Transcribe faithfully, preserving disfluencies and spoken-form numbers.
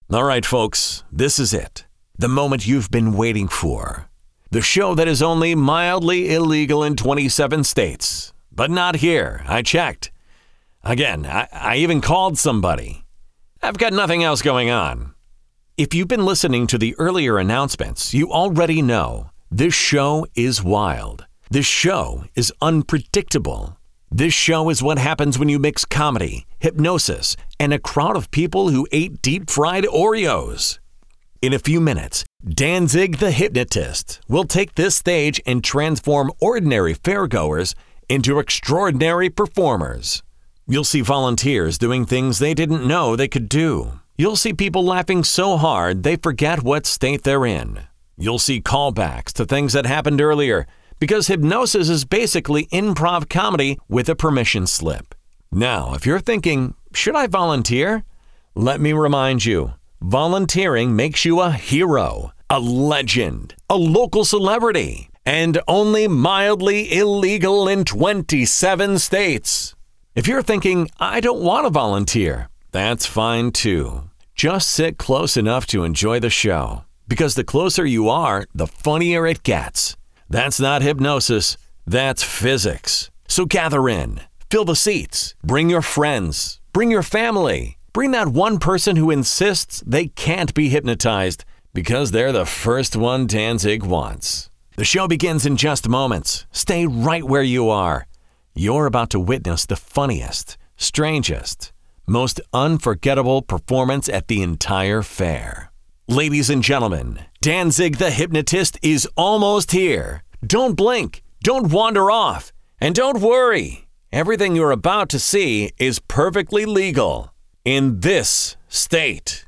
All right, folks, this is it. The moment you've been waiting for. The show that is only mildly illegal in twenty-seven states. But not here. I checked. Again, I, I even called somebody. I've got nothing else going on. If you've been listening to the earlier announcements, you already know this show is wild. This show is unpredictable. This show is what happens when you mix comedy, hypnosis, and a crowd of people who ate deep-fried Oreos. In a few minutes, Danzig the Hypnotist will take this stage and transform ordinary fairgoers into extraordinary performers. You'll see volunteers doing things they didn't know they could do. You'll see people laughing so hard they forget what state they're in. You'll see callbacks to things that happened earlier, because hypnosis is basically improv comedy with a permission slip. Now, if you're thinking, should I volunteer? Let me remind you, volunteering makes you a hero, a legend, a local celebrity, and only mildly illegal in twenty-seven states. If you're thinking, I don't want to volunteer, that's fine too. Just sit close enough to enjoy the show, because the closer you are, the funnier it gets. That's not hypnosis, that's physics. So gather in, fill the seats, bring your friends, bring your family, bring that one person who insists they can't be hypnotized because they're the first one Danzig wants. The show begins in just moments. Stay right where you are. You're about to witness the funniest, strangest, most unforgettable performance at the entire fair. Ladies and gentlemen, Danzig the Hypnotist is almost here. Don't blink, don't wander off, and don't worry. Everything you're about to see is perfectly legal in this state.